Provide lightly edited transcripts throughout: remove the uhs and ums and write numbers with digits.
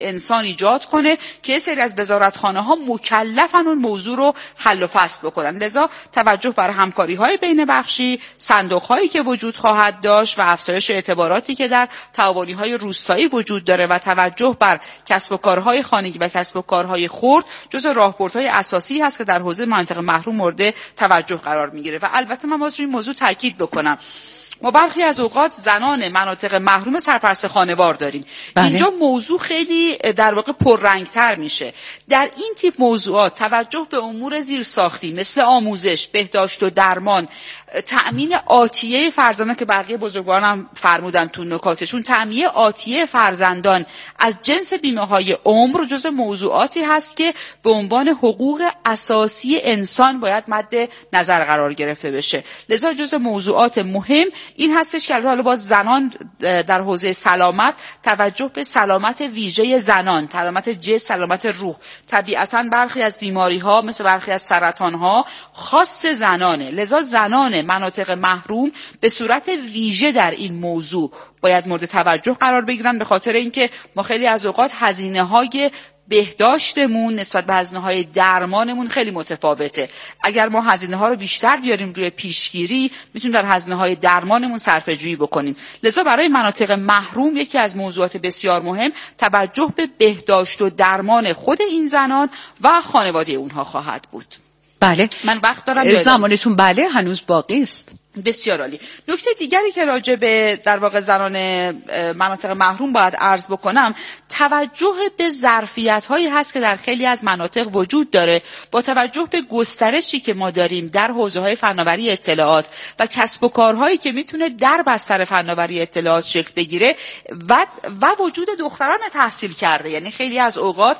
انسان ایجاد کنه که سری از وزارتخانه‌ها مکلفن اون موضوع رو حل و فصل بکنن. لذا توجه بر همکاری‌های بین بخشی، صندوق‌هایی که وجود خواهد داشت و افزایش اعتباراتی که در تعاونی‌های روستایی وجود داره و توجه بر کسب و کارهای خانگی و کسب و کارهای خرد جزو راهبردهای اساسی هست که در حوزه مناطق محروم مورد توجه قرار می‌گیره. و البته من باز روی این موضوع تاکید بکنم، ما برخی از اوقات زنان مناطق محروم سرپرست خانوار داریم. بله. اینجا موضوع خیلی در واقع پررنگتر میشه. در این تیپ موضوعات توجه به امور زیرساختی مثل آموزش، بهداشت و درمان، تأمین آتیه فرزندان که بقیه بزرگواران هم فرمودن تو نکاتشون، تأمین آتیه فرزندان از جنس بیمه‌های عمر جزو موضوعاتی هست که به عنوان حقوق اساسی انسان باید مد نظر قرار گرفته بشه. لذا جزو موضوعات مهم این هستش که حالا باز زنان در حوزه سلامت توجه به سلامت ویژه زنان، سلامت جسم، سلامت روح. طبیعتاً برخی از بیماری‌ها مثل برخی از سرطان‌ها خاص زنانه. لذا زنان مناطق محروم به صورت ویژه در این موضوع باید مورد توجه قرار بگیرن، به خاطر اینکه ما خیلی از اوقات هزینه‌های بهداشتمون نسبت به هزینه‌های درمانمون خیلی متفاوته. اگر ما هزینه‌ها رو بیشتر بیاریم روی پیشگیری، میتونیم در هزینه‌های درمانمون صرفه‌جویی بکنیم. لذا برای مناطق محروم یکی از موضوعات بسیار مهم توجه به بهداشت و درمان خود این زنان و خانواده اونها خواهد بود. بله، من وقت دارم. زمانتون بله هنوز باقی است. بسیار عالی. نکته دیگری که راجع به در واقع زنان مناطق محروم باید عرض بکنم، توجه به ظرفیت‌هایی هست که در خیلی از مناطق وجود داره. با توجه به گسترشی که ما داریم در حوزه‌های فناوری اطلاعات و کسب و کارهایی که میتونه در بستر فناوری اطلاعات شکل بگیره و وجود دختران تحصیل کرده، یعنی خیلی از اوقات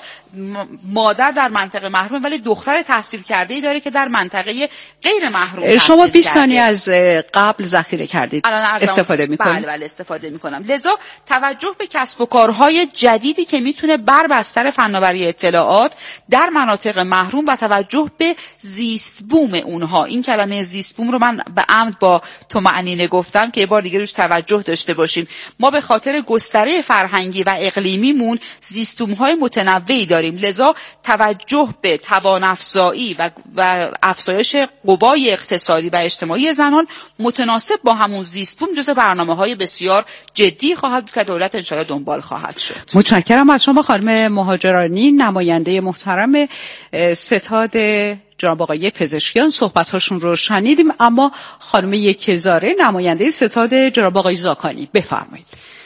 مادر در منطقه محروم ولی دختر تحصیل کرده‌ای داره که در منطقه غیر محروم شما 20 ثانیه از قبل ذخیره کردید، استفاده میکنید؟ بله استفاده میکنم. لذا توجه به کسب و کارهای جدیدی که میتونه بر بستر فناوری اطلاعات در مناطق محروم و توجه به زیست بوم اونها. این کلمه زیست بوم رو من به عمد با طمأنینه گفتم که یه بار دیگه روش توجه داشته باشیم. ما به خاطر گستره فرهنگی و اقلیمیمون زیست بوم‌های متنوعی داریم. لذا توجه به توان افزایی و افزایش قوای اقتصادی و اجتماعی زنان متناسب با همون زیست بوم جزو برنامه‌های بسیار جدی خواهد بود که دولت ان شاءالله دنبال خواهد شد. متشکرم از شما خانم مهاجرانی، نماینده محترم ستاد جناب آقای پزشکیان. صحبت‌هاشون رو شنیدیم، اما خانم یکهزاره نماینده ستاد جناب آقای زاکانی، بفرمایید.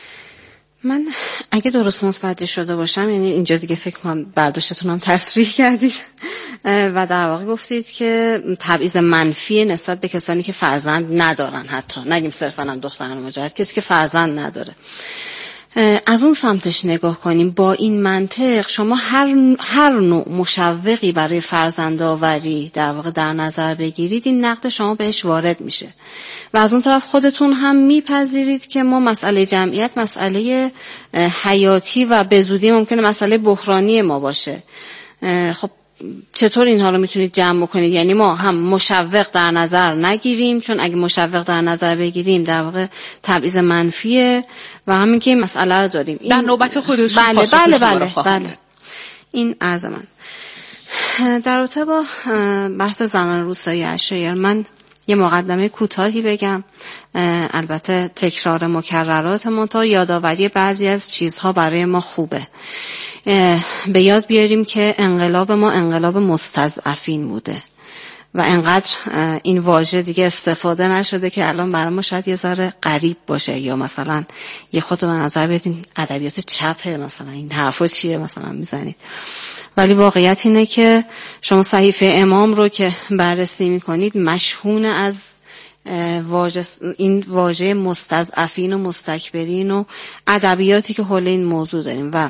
من اگه درست متوجه شده باشم، یعنی اینجا دیگه فکر کنم برداشتتون هم تصریح کردید و در واقع گفتید که تبعیض منفی نسبت به کسانی که فرزند ندارن، حتی نگیم صرفا هم دختران مجرد، کسی که فرزند نداره. از اون سمتش نگاه کنیم، با این منطق شما هر نوع مشوقی برای فرزندآوری در واقع در نظر بگیرید، این نقد شما بهش وارد میشه و از اون طرف خودتون هم میپذیرید که ما مسئله جمعیت مسئله حیاتی و به زودی ممکنه مسئله بحرانی ما باشه. خب چطور اینها رو میتونید جمع بکنید؟ یعنی ما هم مشوق در نظر نگیریم، چون اگه مشوق در نظر بگیریم در واقع تبعیض منفیه و همین که این مسئله رو داریم در نوبت خودش. بله این عرض من در رابطه با بحث زنان روستایی عشایر. من یه مقدمه کوتاهی بگم، البته تکرار مکررات منتها یادآوری بعضی از چیزها برای ما خوبه. به یاد بیاریم که انقلاب ما انقلاب مستضعفین بوده و انقدر این واژه دیگه استفاده نشده که الان برای ما شاید یه ذره غریب باشه، یا مثلا یه خود به نظر بیاد این ادبیات چپه، مثلا این حرفا چیه مثلا میزنید. ولی واقعیت اینه که شما صحیفه امام رو که بررسی میکنید مشحون از این واژه مستضعفین و مستکبرین و ادبیاتی که حول این موضوع داریم و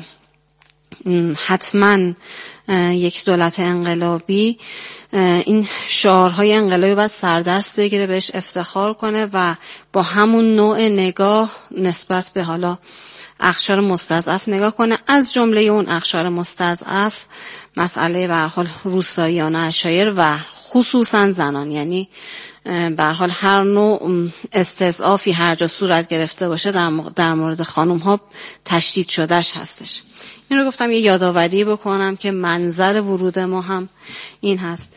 حتما یک دولت انقلابی این شعارهای انقلابی باید سردست بگیره، بهش افتخار کنه و با همون نوع نگاه نسبت به حالا اقشار مستضعف نگاه کنه، از جمله اون اقشار مستضعف مسئله به هر حال روستاییان عشایر و خصوصا زنان. یعنی به هر حال هر نوع استضعافی هر جا صورت گرفته باشه در مورد خانم ها تشدید شدهش هستش. این رو گفتم یه یادآوری بکنم که منظر ورود ما هم این هست.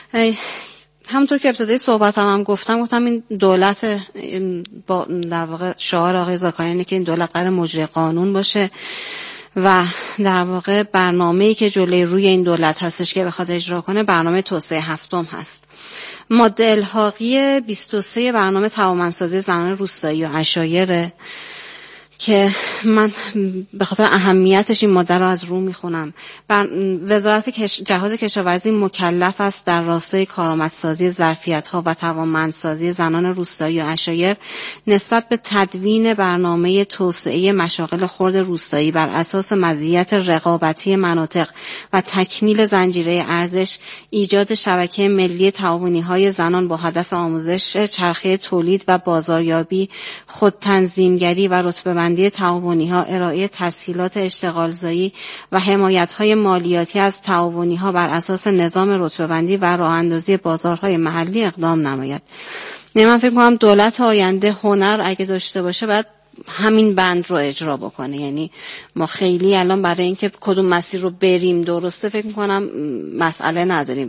همونطور که ابتدای صحبتم هم گفتم این دولت با در واقع شعار آقای زاکاریانه که این دولت قرار مجری قانون باشه و در واقع برنامه‌ای که جلوی روی این دولت هستش که بخواد اجرا کنه برنامه توسعه هفتم هست. ماده الحاقی 23 برنامه توانمندسازی زنان روستایی و عشایر که من به خاطر اهمیتش این ماده رو از رو میخونم. وزارت جهاد کشاورزی مکلف است در راستای کارآمدسازی ظرفیت‌ها و توانمندسازی زنان روستایی و عشایر نسبت به تدوین برنامه توسعه مشاغل خرد روستایی بر اساس مزیت رقابتی مناطق و تکمیل زنجیره ارزش ایجاد شبکه ملی تعاونی‌های زنان با هدف آموزش چرخه تولید و بازاریابی، خودتنظیمگری و رتبه‌بندی تعاونی‌ها، ارائه تسهیلات اشتغالزایی و حمایت‌های مالیاتی از تعاونی‌ها بر اساس نظام رتبه‌بندی و راه‌اندازی بازارهای محلی اقدام نماید. من فکر می‌کنم دولت آینده هنر اگه داشته باشه باید همین بند رو اجرا بکنه. یعنی ما خیلی الان برای اینکه کدوم مسیر رو بریم درسته فکر می‌کنم مسئله نداریم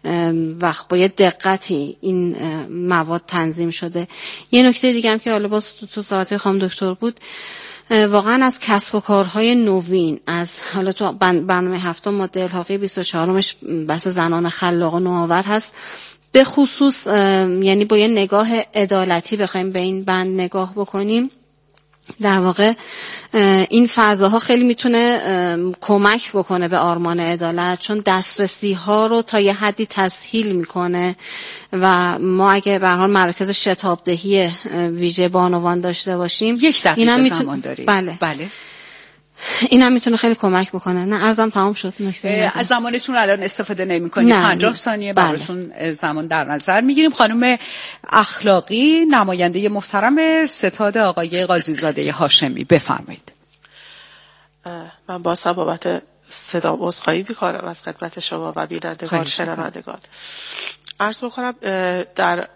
و با یه دقتی این مواد تنظیم شده. یه نکته دیگه هم که حالا باز تو ساعت خانم دکتر بود، واقعا از کسب و کارهای نوین، از حالا تو برنامه هفتم ماده الحاقی 24مش بحث زنان خلاق و نوآور هست، به خصوص یعنی با یه نگاه عدالتی بخوایم به این بند نگاه بکنیم، در واقع این فضاها خیلی میتونه کمک بکنه به آرمان عدالت، چون دسترسی ها رو تا یه حدی تسهیل میکنه و ما اگه به هر حال مراکز شتابدهی ویژه بانوان داشته باشیم 1 دقیقه زمان داریم. بله اینم میتونه خیلی کمک بکنه. نه عرضم تمام شد. از زمانتون الان استفاده نمی‌کنید. 50 ثانیه براتون زمان در نظر میگیریم. خانم اخلاقی، نماینده محترم ستاد آقای قاضیزاده هاشمی، بفرمایید. من با بابت صدا عذرخواهی می‌کنم از خدمت شما و بینندگان شنوندگان. عرض بکنم در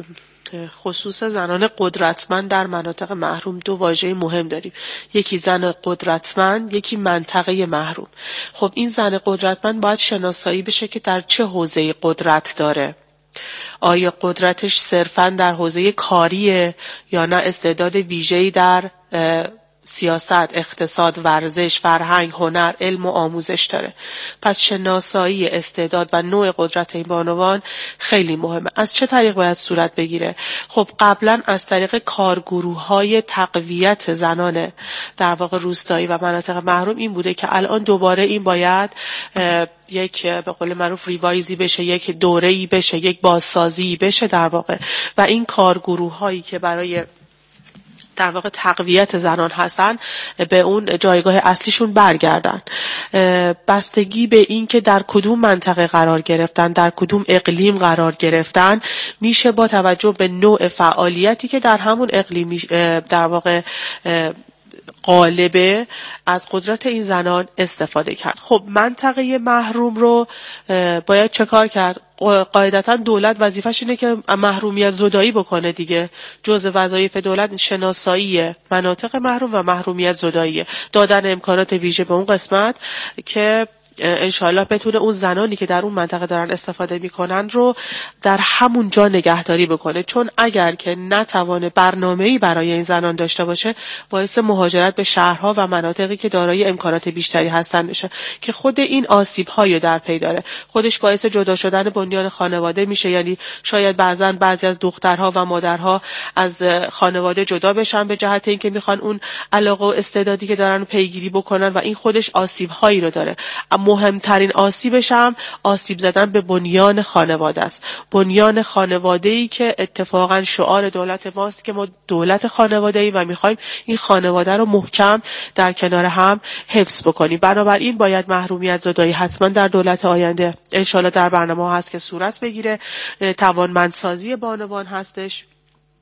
خصوص زنان قدرتمند در مناطق محروم 2 واژه مهم داریم. یکی زن قدرتمند، یکی منطقه محروم. خب این زن قدرتمند باید شناسایی بشه که در چه حوزه قدرت داره. آیا قدرتش صرفاً در حوزه کاریه یا نه استعداد ویژه‌ای در سیاست، اقتصاد، ورزش، فرهنگ، هنر، علم و آموزش داره. پس شناسایی استعداد و نوع قدرت این بانوان خیلی مهمه. از چه طریق باید صورت بگیره؟ خب قبلا از طریق کارگروه‌های تقویت زنان در واقع روستایی و مناطق محروم این بوده که الان دوباره این باید یک به قول معروف ریوایزی بشه، یک دوره‌ای بشه، یک بازسازی بشه در واقع، و این کارگروه‌هایی که برای در واقع تقویت زنان هستن به اون جایگاه اصلیشون برگردن. بستگی به این که در کدوم منطقه قرار گرفتن، در کدوم اقلیم قرار گرفتن، میشه با توجه به نوع فعالیتی که در همون اقلیم در واقع غالبه از قدرت این زنان استفاده کرد. خب منطقه محروم رو باید چه کار کرد؟ قاعدتا دولت وظیفش اینه که محرومیت زدایی بکنه دیگه. جزء وظایف دولت شناسایی مناطق محروم و محرومیت زدایی، دادن امکانات ویژه به اون قسمت که انشالله بتونه اون زنانی که در اون منطقه دارن استفاده میکنن رو در همون جا نگهداری بکنه. چون اگر که نتوانه برنامه‌ای برای این زنان داشته باشه، باعث مهاجرت به شهرها و مناطقی که دارای امکانات بیشتری هستن بشه که خود این آسیب‌های در پی داره. خودش باعث جدا شدن بنیان خانواده میشه. یعنی شاید بعضی از دخترها و مادرها از خانواده جدا بشن به جهت اینکه میخوان اون علاقه و استعدادی که دارن پیگیری بکنن و این خودش آسیب‌هایی رو داره. مهمترین آسیبش هم آسیب زدن به بنیان خانواده است. بنیان خانواده‌ای که اتفاقا شعار دولت ماست که ما دولت خانواده‌ای و میخوایم این خانواده رو محکم در کنار هم حفظ بکنیم. بنابراین باید محرومیت زدایی حتما در دولت آینده انشالله در برنامه هست که صورت بگیره. توانمندسازی بانوان هستش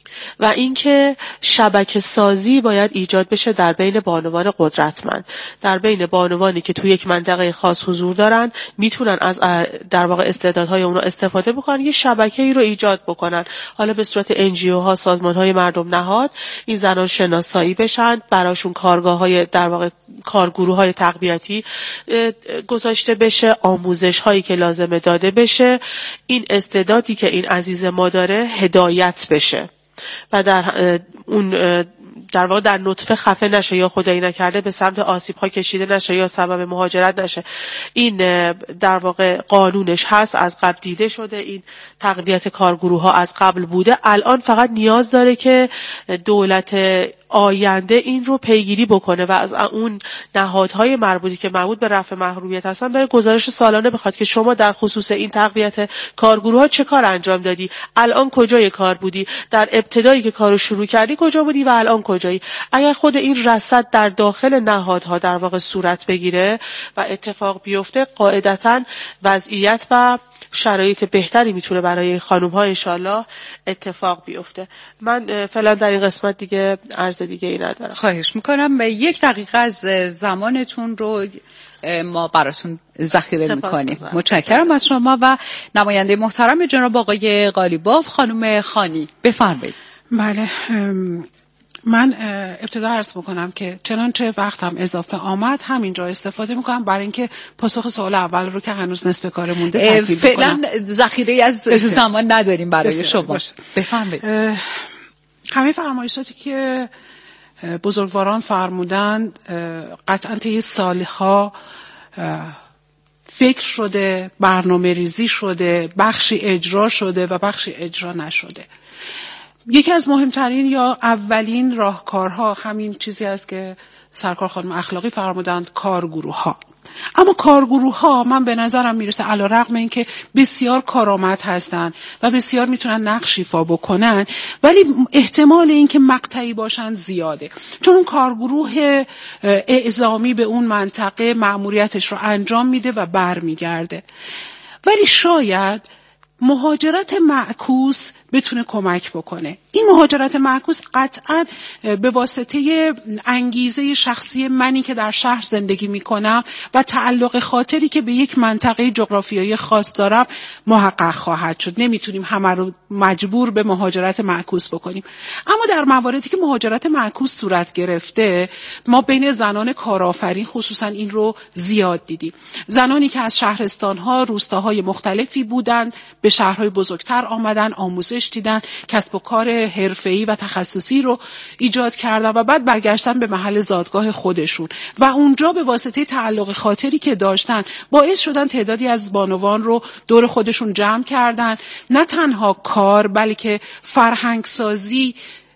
و اینکه شبکه سازی باید ایجاد بشه در بین بانوان قدرتمند، در بین بانوانی که توی یک منطقه خاص حضور دارن، میتونن از در واقع استعدادهای اون رو استفاده بکنن، یه شبکه‌ای رو ایجاد بکنن، حالا به صورت NGO ها، سازمان‌های مردم نهاد، این زنان شناسایی بشن، براشون کارگاه‌های در واقع کارگروه‌های تقویتی گذاشته بشه، آموزش‌هایی که لازمه داده بشه، این استعدادی که این عزیز ما داره هدایت بشه و در اون در واقع در نطفه خفه نشه یا خدایی نکرده به سمت آسیب ها کشیده نشه یا سبب مهاجرت نشه. این در واقع قانونش هست، از قبل دیده شده، این تقویت کارگروه ها از قبل بوده. الان فقط نیاز داره که دولت آینده این رو پیگیری بکنه و از اون نهادهای مربوطی که مربوط به رفع محرومیت هستن به گزارش سالانه بخواد که شما در خصوص این تقویت کارگروه ها چه کار انجام دادی، الان کجای کار بودی، در ابتدایی که کارو شروع کردی کجا بودی و الان کجایی. اگر خود این رصد در داخل نهادها در واقع صورت بگیره و اتفاق بیفته، قاعدتاً وضعیت و شرایط بهتری میتونه برای این خانم ها انشالله اتفاق بیفته. من فعلا در این قسمت دیگه عرض دیگه ای ندارم. خواهش میکنم. 1 دقیقه از زمانتون رو ما براتون ذخیره میکنیم. متشکرم از شما و نماینده محترم جناب آقای قالیباف. خانم خانی بفرمایید. بله، من ابتدا عرض بکنم که چنانچه وقتم اضافه آمد همینجا استفاده میکنم برای اینکه پاسخ سوال اول رو که هنوز نصف کار مونده تکمیل بکنم. فعلا ذخیره از زمان نداریم برای شما. بفرمایید. همه فرمایشاتی که بزرگواران فرمودند قطعا طی سالها فکر شده، برنامه ریزی شده، بخشی اجرا شده و بخشی اجرا نشده. یکی از مهمترین یا اولین راهکارها همین چیزی است که سرکار خانم اخلاقی فرمودند، کارگروه ها. اما کارگروه ها من به نظرم میرسه علیرغم اینکه بسیار کارآمد هستن و بسیار میتونن نقش ایفا بکنن، ولی احتمال اینکه مقطعی باشن زیاده، چون اون کارگروه اعزامی به اون منطقه مأموریتش رو انجام میده و برمیگرده. ولی شاید مهاجرت معکوس بتونه کمک بکنه. این مهاجرت معکوس قطعاً به واسطه انگیزه شخصی منی که در شهر زندگی میکنم و تعلق خاطری که به یک منطقه جغرافیایی خاص دارم محقق خواهد شد. نمیتونیم همه رو مجبور به مهاجرت معکوس بکنیم. اما در مواردی که مهاجرت معکوس صورت گرفته، ما بین زنان کارآفرین خصوصاً این رو زیاد دیدیم. زنانی که از شهرستان‌ها، روستاهای مختلفی بودند، به شهرهای بزرگتر آمدن، آموزش دیدن، کسب و کار حرفه‌ای و تخصصی رو ایجاد کردن و بعد برگشتن به محل زادگاه خودشون و اونجا به واسطه تعلق خاطری که داشتن باعث شدن تعدادی از بانوان رو دور خودشون جمع کردن. نه تنها کار بلکه فرهنگسازی،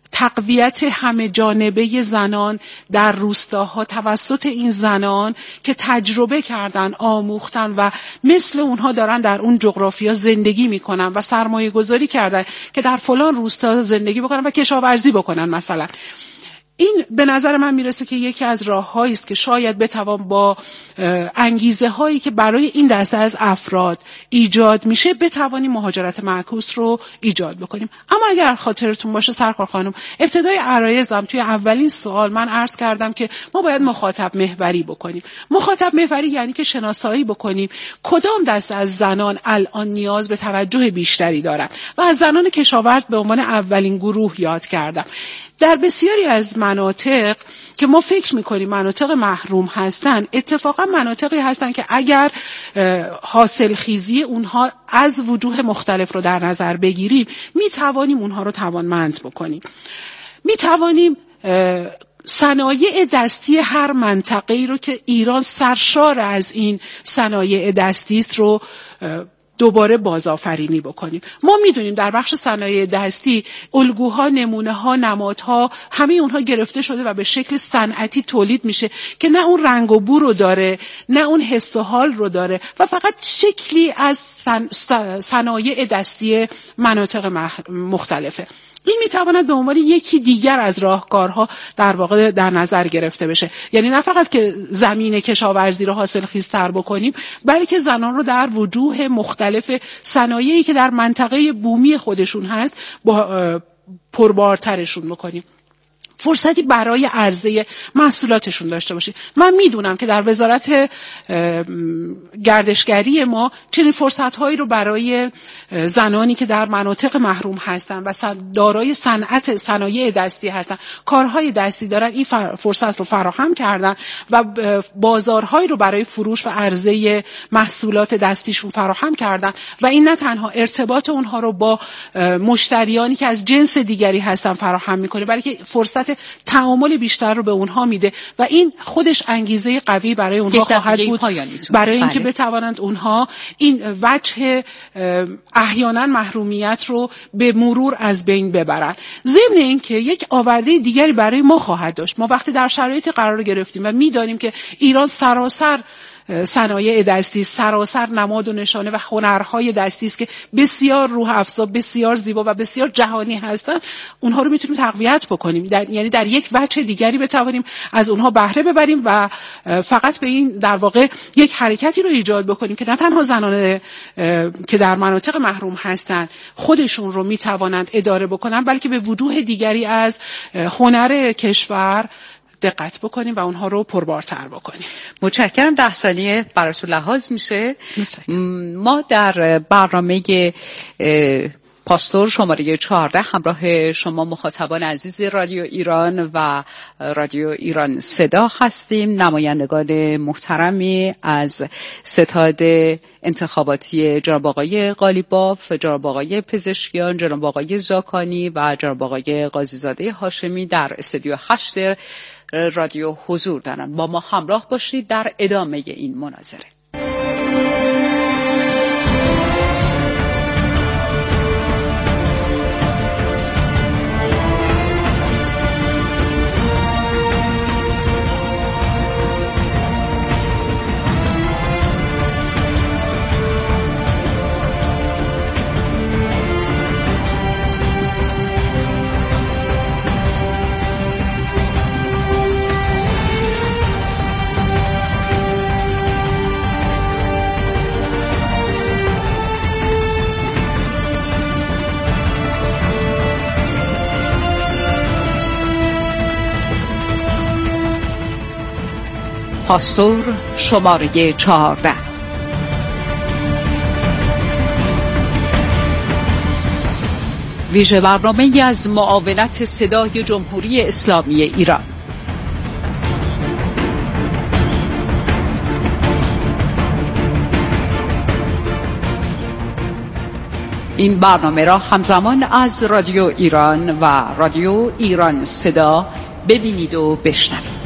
تقویت همه جانبه زنان در روستاها توسط این زنان که تجربه کردن، آموختن و مثل اونها دارن در اون جغرافیا زندگی میکنن و سرمایه گذاری کردن که در فلان روستا زندگی بکنن و کشاورزی بکنن مثلا. این به نظر من میرسه که یکی از راه‌هایی است که شاید بتوان با انگیزه هایی که برای این دسته از افراد ایجاد میشه بتوانیم مهاجرت معکوس رو ایجاد بکنیم. اما اگر خاطرتون باشه سرکار خانم، ابتدای عرایضم توی اولین سوال من عرض کردم که ما باید مخاطب محوری بکنیم. مخاطب محوری یعنی که شناسایی بکنیم کدام دسته از زنان الان نیاز به توجه بیشتری دارن و از زنان کشاورز به عنوان اولین گروه یاد کردم. در بسیاری از مناطق که ما فکر میکنیم مناطق محروم هستن، اتفاقا مناطقی هستن که اگر حاصل خیزی اونها از وجوه مختلف رو در نظر بگیریم میتوانیم اونها رو توانمند بکنیم. میتوانیم صنایع دستی هر منطقه‌ای رو که ایران سرشار از این صنایع دستی است رو دوباره بازآفرینی بکنیم. ما میدونیم در بخش صنایع دستی الگوها، نمونه‌ها، نمادها همه اونها گرفته شده و به شکل صنعتی تولید میشه که نه اون رنگ و بو رو داره، نه اون حس و حال رو داره و فقط شکلی از صنایع دستی مناطق مختلفه. این میتواند به عنوان یکی دیگر از راهکارها در واقع در نظر گرفته بشه. یعنی نه فقط که زمین کشاورزی رو حاصل خیزتر بکنیم، بلکه زنان رو در وجوه مختلف صنایعی که در منطقه بومی خودشون هست پربارترشون بکنیم، فرصتی برای عرضه محصولاتشون داشته باشیم. من میدونم که در وزارت گردشگری ما چنین فرصت‌هایی رو برای زنانی که در مناطق محروم هستن و دارای صنایع دستی هستن، کارهای دستی دارن، این فرصت رو فراهم کردن و بازارهایی رو برای فروش و عرضه محصولات دستیشون فراهم کردن و این نه تنها ارتباط اونها رو با مشتریانی که از جنس دیگری هستن فراهم میکنه، بلکه فرصت تعامل بیشتر رو به اونها میده و این خودش انگیزه قوی برای اونها خواهد بود برای اینکه بتوانند اونها این وجه احیانا محرومیت رو به مرور از بین ببرن. ضمن اینکه یک آورده دیگری برای ما خواهد داشت. ما وقتی در شرایطی قرار گرفتیم و میدانیم که ایران سراسر صنایع دستی، سراسر نماد و نشانه و هنرهای دستی است که بسیار روح افزا، بسیار زیبا و بسیار جهانی هستن، اونها رو میتونیم تقویت بکنیم، یعنی در یک وجه دیگری بتوانیم از اونها بهره ببریم و فقط به این در واقع یک حرکتی رو ایجاد بکنیم که نه تنها زنان که در مناطق محروم هستن خودشون رو میتوانند اداره بکنن، بلکه به وجوه دیگری از هنر کشور دقت بکنیم و اونها رو پربارتر بکنیم. متشکرم. 10 ثانیه براتون لحاظ میشه. ما در برنامه پاستور شماره 14 همراه شما مخاطبان عزیز رادیو ایران و رادیو ایران صدا هستیم. نمایندگان محترمی از ستاد انتخاباتی جناب آقای قالیباف، جناب آقای پزشکیان، جناب آقای زاکانی و جناب آقای قاضیزاده هاشمی در استودیو 8 رادیو حضور دارند. با ما همراه باشید در ادامه این مناظره. پاستور شماره 14. ویژه برنامه از معاونت صدای جمهوری اسلامی ایران. این برنامه را همزمان از رادیو ایران و رادیو ایران صدا ببینید و بشنوید.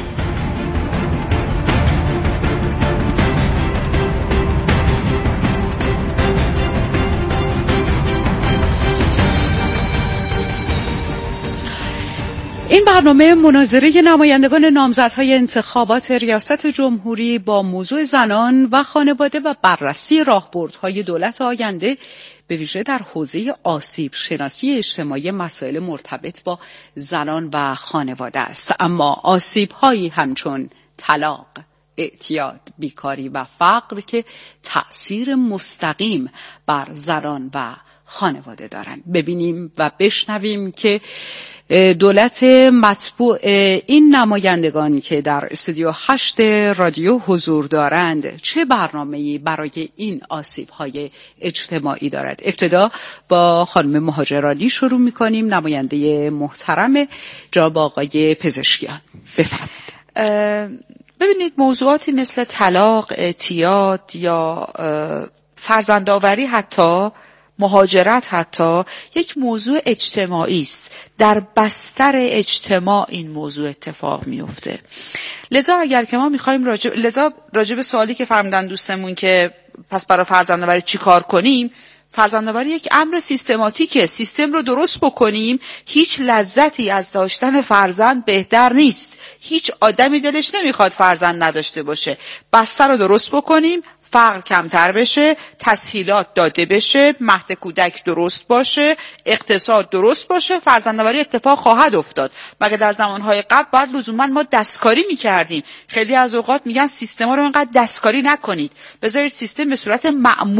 این برنامه مناظره نمایندگان نامزدهای انتخابات ریاست جمهوری با موضوع زنان و خانواده و بررسی راهبردهای دولت آینده به ویژه در حوزه آسیب شناسی اجتماعی مسائل مرتبط با زنان و خانواده است. اما آسیب‌هایی همچون طلاق، اعتیاد، بیکاری و فقر که تأثیر مستقیم بر زنان و خانواده دارند. ببینیم و بشنویم که دولت مطبوع این نمایندگان که در استودیو 8 رادیو حضور دارند چه برنامه‌ای برای این آسیب‌های اجتماعی دارد. ابتدا با خانم مهاجرانی شروع می‌کنیم، نماینده محترم جناب آقای پزشکیان. بفرمایید. ببینید، موضوعاتی مثل طلاق، اعتیاد یا فرزندآوری، حتی مهاجرت، حتی یک موضوع اجتماعی است. در بستر اجتماع این موضوع اتفاق میفته. لذا اگر که ما میخوایم راجب سوالی که فرمودن دوستمون که پس برای فرزندآوری چی کار کنیم، فرزندآوری یک امر سیستماتیکه. سیستم رو درست بکنیم. هیچ لذتی از داشتن فرزند بهتر نیست. هیچ آدمی دلش نمیخواد فرزند نداشته باشه. بستر رو درست بکنیم، فقر کمتر بشه، تسهیلات داده بشه، مهد کودک درست باشه، اقتصاد درست باشه، فرزندآوری اتفاق خواهد افتاد. مگه در زمانهای قبل باید لزوما ما دستکاری میکردیم؟ خیلی از اوقات میگن سیستما رو اینقدر دستکاری نکنید، بذارید سیستم به صورت معمول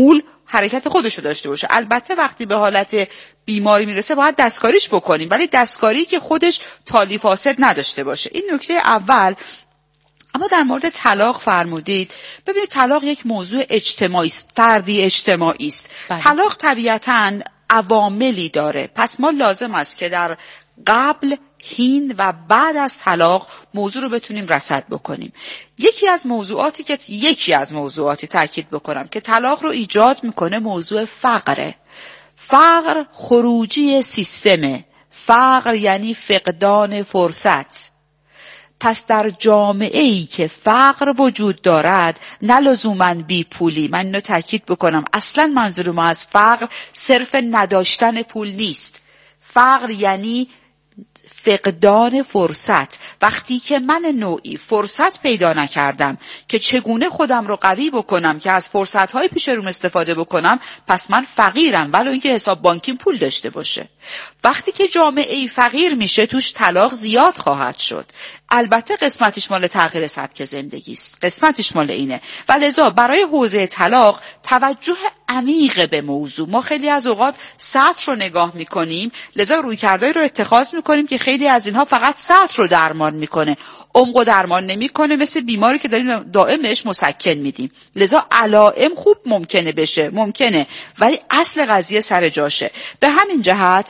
حرکت خودشو داشته باشه. البته وقتی به حالت بیماری میرسه باید دستکاریش بکنیم، ولی دستکاری که خودش تالی فاسد نداشته باشه. این نکته اول. اما در مورد طلاق فرمودید، ببینید طلاق یک موضوع اجتماعی است، فردی اجتماعی است. طلاق طبیعتاً عواملی داره، پس ما لازم است که در قبل، حین و بعد از طلاق موضوع رو بتونیم رصد بکنیم. یکی از موضوعاتی تاکید بکنم که طلاق رو ایجاد میکنه موضوع فقره. فقر خروجی سیستمه. فقر یعنی فقدان فرصت. پس در جامعه‌ای که فقر وجود دارد نه لزوماً بی پولی، من اینو تاکید بکنم، اصلاً منظور ما از فقر صرف نداشتن پول نیست. فقر یعنی فقدان فرصت. وقتی که من نوعی فرصت پیدا نکردم که چگونه خودم رو قوی بکنم که از فرصت‌های پیش روم استفاده بکنم، پس من فقیرم، ولو اینکه حساب بانکیم پول داشته باشه. وقتی که جامعه فقیر میشه توش طلاق زیاد خواهد شد. البته قسمتش مال تغییر سبک زندگی است، قسمتش مال اینه. و لذا برای حوزه طلاق توجه عمیق به موضوع. ما خیلی از اوقات سطح رو نگاه میکنیم، لذا رویکردایی رو اتخاذ میکنیم که خیلی از اینها فقط سطح رو درمان میکنه، عمق درمان نمیکنه، مثل بیماری که داریم دائم بهش مسکن میدیم. لذا علائم خوب ممکنه ولی اصل قضیه سر جاشه. به همین جهت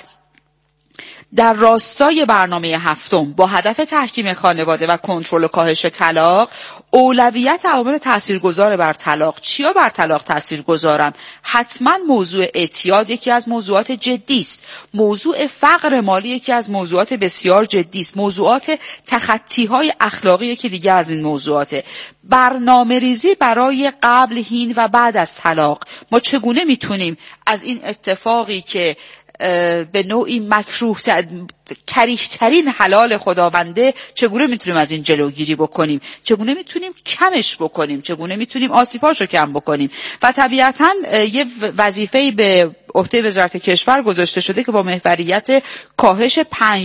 در راستای برنامه هفتم با هدف تحکیم خانواده و کنترل و کاهش طلاق، اولویت عوامل تاثیرگذار بر طلاق. چیا بر طلاق تاثیرگذارن؟ حتما موضوع اعتیاد یکی از موضوعات جدی است. موضوع فقر مالی یکی از موضوعات بسیار جدی است. موضوعات تخطی‌های اخلاقی یکی دیگه از این موضوعاته. برنامه‌ریزی برای قبل، حین و بعد از طلاق. ما چگونه میتونیم از این اتفاقی که به نوعی مکروه کریه‌ترین حلال خداونده، چگونه میتونیم از این جلوگیری بکنیم، چگونه میتونیم کمش بکنیم، چگونه میتونیم آسیب‌هاشو کم بکنیم. و طبیعتاً یه وظیفه‌ای به عهده وزارت کشور گذاشته شده که با محوریت کاهش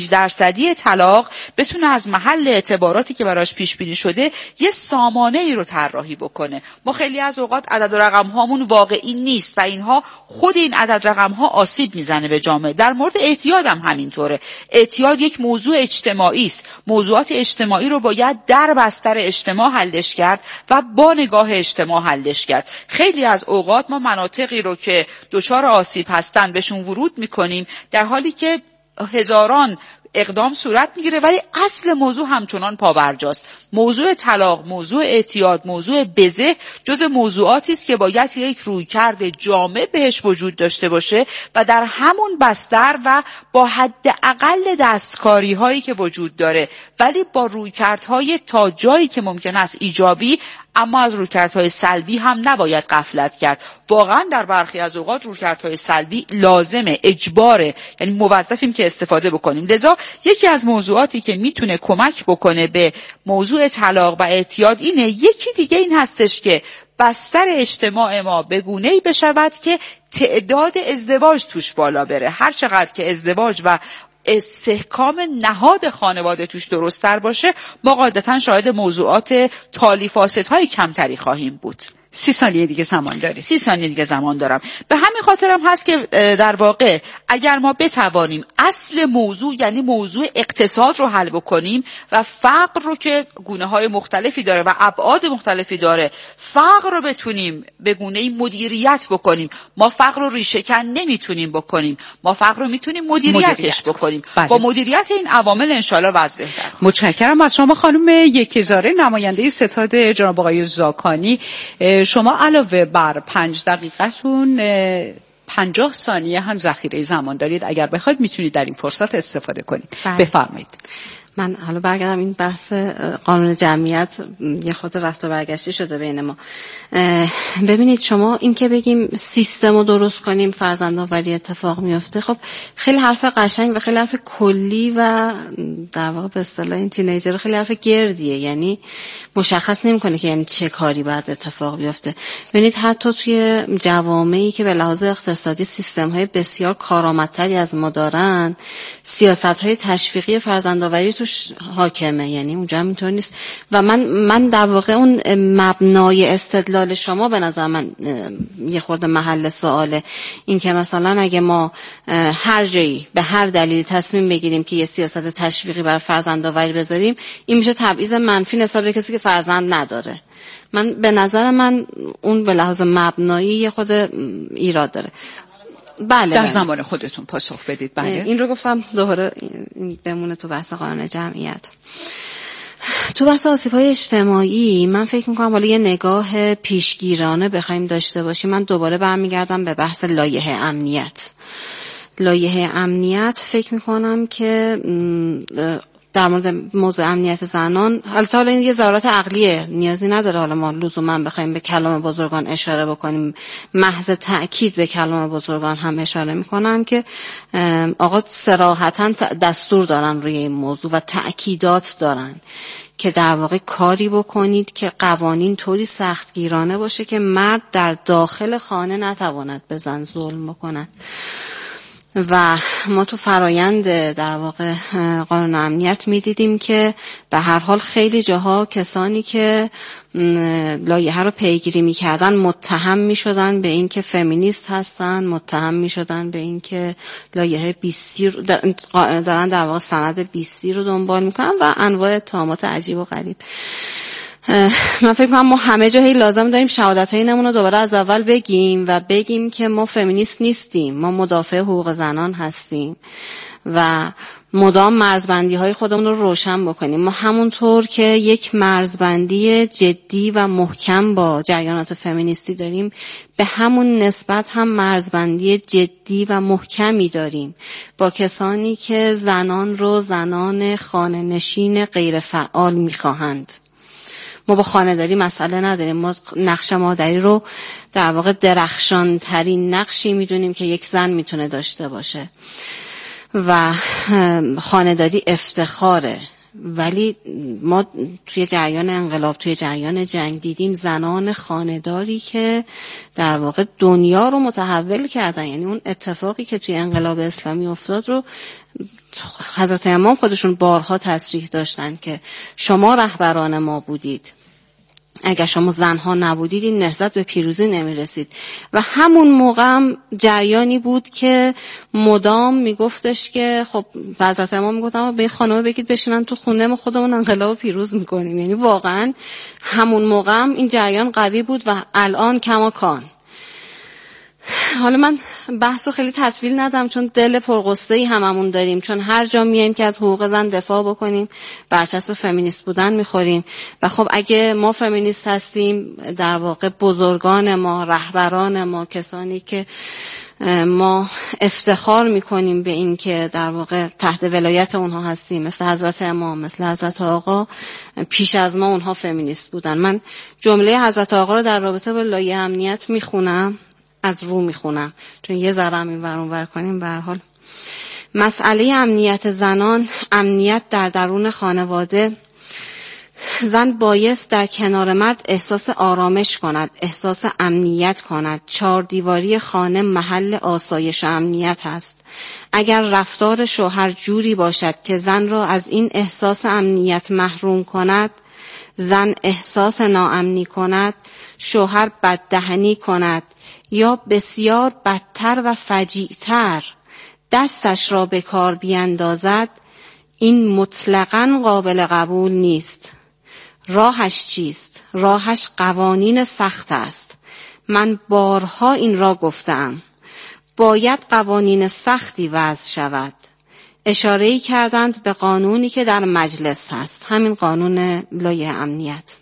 5% طلاق بتونه از محل اعتباراتی که براش پیش بینی شده یه سامانه‌ای رو طراحی بکنه. ما خیلی از اوقات عدد و رقم‌هامون واقعی نیست و اینها خود این عدد رقم‌ها آسیب میزنه به جامعه. در مورد اعتیاد هم همینطوره. اعتیاد یک موضوع اجتماعی است. موضوعات اجتماعی رو باید در بستر اجتماع حلش کرد و با نگاه اجتماع حلش کرد. خیلی از اوقات ما مناطقی رو که دچار آسیب هستن بهشون ورود میکنیم در حالی که هزاران اقدام صورت میگیره ولی اصل موضوع همچنان پابرجاست. موضوع طلاق، موضوع اعتیاد، موضوع بزه جز موضوعاتی است که باید یک رویکرد جامع بهش وجود داشته باشه و در همون بستر و با حداقل دستکاری هایی که وجود داره، ولی با رویکردهای تا جایی که ممکن است ایجابی، اما از رویکردهای سلبی هم نباید غفلت کرد. واقعا در برخی از اوقات رویکردهای سلبی لازمه، اجباره، یعنی موظفیم که استفاده بکنیم. لذا یکی از موضوعاتی که میتونه کمک بکنه به موضوع طلاق و اعتیاد اینه. یکی دیگه این هستش که بستر اجتماع ما به گونه‌ای بشود که تعداد ازدواج توش بالا بره. هر چقدر که ازدواج و استحکام نهاد خانواده توش درست‌تر باشه، ما قاعدتاً شاهد موضوعات تالی فاسدهای کمتری خواهیم بود. 30 ثانیه دیگه زمان داری. 30 ثانیه دیگه زمان دارم. به همین خاطرم هست که در واقع اگر ما بتوانیم اصل موضوع یعنی موضوع اقتصاد رو حل بکنیم و فقر رو که گونه‌های مختلفی داره و ابعاد مختلفی داره، فقر رو بتونیم به گونه‌ای مدیریت بکنیم. ما فقر رو ریشه‌کن نمیتونیم بکنیم، ما فقر رو میتونیم مدیریتش بکنیم. بله. با مدیریت این عوامل انشالله وضع بهتر. متشکرم از شما خانم یکهزاره، نماینده ستاد جناب آقای زاکانی. شما علاوه بر 5 دقیقتون 50 ثانیه هم ذخیره زمان دارید. اگر بخواید میتونید در این فرصت استفاده کنید. بفرمایید. من حالا برگردم این بحث قانون جمعیت یه خود رفت و برگشتی شده بین ما. ببینید شما این که بگیم سیستم رو درست کنیم فرزندآوری اتفاق میفته، خب خیلی حرف قشنگ و خیلی حرف کلی و در واقع به اصطلاح این تینیجر خیلی حرف گردیه، یعنی مشخص نمیکنه که یعنی چه کاری باید اتفاق بیفته. ببینید حتی توی جوامعی که به لحاظ اقتصادی سیستم‌های بسیار کارآمدتری از ما دارن، سیاست‌های تشویقی فرزندآوری توش حاکمه، یعنی اونجا هم اینطور نیست. و من در واقع اون مبنای استدلال شما به نظر من یه خورده محل سواله، این که مثلا اگه ما هر جایی به هر دلیل تصمیم بگیریم که یه سیاست تشویقی برای فرزندآوری بذاریم، این میشه تبعیض منفی نسبت به کسی که فرزند نداره. من به نظر من اون به لحاظ مبنایی یه خود ایراد داره. بله در زمان خودتون پاسخ بدید. بله این رو گفتم، دوباره این بمونه تو بحث قانون جمعیت. تو بحث آسیب‌های اجتماعی من فکر می‌کنم حالا یه نگاه پیشگیرانه بخوایم داشته باشیم، من دوباره برمیگردم به بحث لایحه امنیت. لایحه امنیت فکر می‌کنم که در مورد موضوع امنیت زنان، حالا این یه ضرورت عقلیه، نیازی نداره حالا ما لزوما بخوایم به کلام بزرگان اشاره بکنیم. محض تأکید به کلام بزرگان هم اشاره میکنم که آقا صراحتا دستور دارن روی این موضوع و تأکیدات دارن که در واقع کاری بکنید که قوانین طوری سختگیرانه باشه که مرد در داخل خانه نتواند به زن ظلم بکند. و ما تو فرایند در واقع قانون امنیت میدیدیم که به هر حال خیلی جاها کسانی که لایحه رو پیگیری میکردن متهم میشدن به این که فمینیست هستن، متهم میشدن به این که لایحه 20 رو دارن در واقع سند 20 رو دنبال میکنن و انواع اتهامات عجیب و غریب. من فکر کنم ما همه جا لازم داریم شهادت‌های اینمون رو دوباره از اول بگیم و بگیم که ما فمینیست نیستیم، ما مدافع حقوق زنان هستیم و مدام مرزبندی‌های خودمون رو روشن بکنیم. ما همونطور که یک مرزبندی جدی و محکم با جریانات فمینیستی داریم، به همون نسبت هم مرزبندی جدی و محکمی داریم با کسانی که زنان رو زنان خانه‌نشین غیر فعال می‌خواهند. ما با خانه‌داری مسئله نداریم، ما نقش مادری رو در واقع درخشان ترین نقشی میدونیم که یک زن میتونه داشته باشه و خانه‌داری افتخاره. ولی ما توی جریان انقلاب، توی جریان جنگ دیدیم زنان خانه‌داری که در واقع دنیا رو متحول کردن. یعنی اون اتفاقی که توی انقلاب اسلامی افتاد رو حضرت امام خودشون بارها تصریح داشتن که شما رهبران ما بودید، اگر شما زنها نبودید این نهضت به پیروزی نمی رسید. و همون موقع هم جریانی بود که مدام میگفتش که خب حضرت امام میگفتن به خانم بگید بشینن تو خونه، ما خودمون انقلاب پیروز میکنیم. یعنی واقعا همون موقع هم این جریان قوی بود و الان کماکان. حالا من بحثو خیلی تطویل ندم چون دل پرغصه‌ای هممون داریم، چون هر جا میایم که از حقوق زن دفاع بکنیم برچسب فمینیست بودن میخوریم. و خب اگه ما فمینیست هستیم، در واقع بزرگان ما، رهبران ما، کسانی که ما افتخار میکنیم به این که در واقع تحت ولایت اونها هستیم، مثل حضرت امام، مثل حضرت آقا، پیش از ما اونها فمینیست بودن. من جمله حضرت آقا رو در رابطه با لایحه امنیت میخونم، از رو میخونم چون یه ذره هم این ور اون ور کنیم. به هر حال مسئله امنیت زنان، امنیت در درون خانواده. زن بایست در کنار مرد احساس آرامش کند، احساس امنیت کند. 4 دیواری خانه محل آسایش و امنیت است. اگر رفتار شوهر جوری باشد که زن را از این احساس امنیت محروم کند، زن احساس ناامنی کند، شوهر بددهنی کند یا بسیار بدتر و فجیعتر دستش را به کار بیندازد، این مطلقاً قابل قبول نیست. راهش چیست؟ راهش قوانین سخت است. من بارها این را گفتم. باید قوانین سختی وضع شود. اشاره‌ای کردند به قانونی که در مجلس هست، همین قانون لایحه امنیت.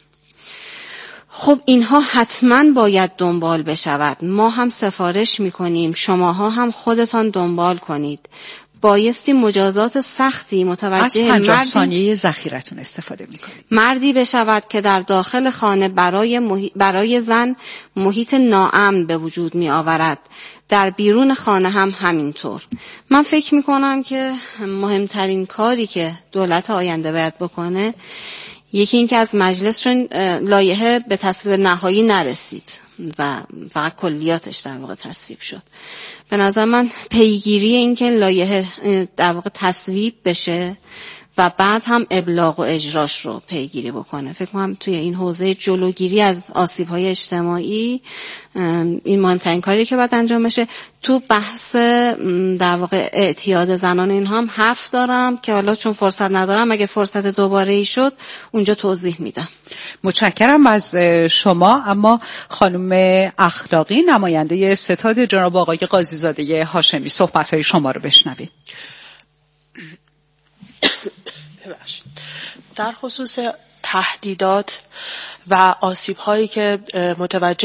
خب اینها حتما باید دنبال بشود. ما هم سفارش میکنیم، شماها هم خودتان دنبال کنید. بایستی مجازات سختی متوجه از 50 ثانیه ذخیرتون استفاده میکنید. مردی بشود که در داخل خانه برای زن محیط ناامن به وجود می آورد، در بیرون خانه هم همینطور. من فکر میکنم که مهمترین کاری که دولت آینده باید بکنه، یکی این که از مجلس، چون لایحه به تصویب نهایی نرسید و فقط کلیاتش در واقع تصویب شد، به نظر من پیگیری این که لایحه در واقع تصویب بشه و بعد هم ابلاغ و اجراش رو پیگیری بکنه. فکر کنم توی این حوزه جلوگیری از آسیب‌های اجتماعی این مهمترین کاری که باید انجام بشه. تو بحث در واقع اعتیاد زنان این هم حرف دارم که حالا چون فرصت ندارم اگه فرصت دوباره ای شد اونجا توضیح میدم. متشکرم از شما. اما خانم اخلاقی نماینده ستاد جناب آقای قاضیزاده هاشمی صحبت‌های شما رو بشنویم. در خصوص تهدیدات و آسیب‌هایی که متوجه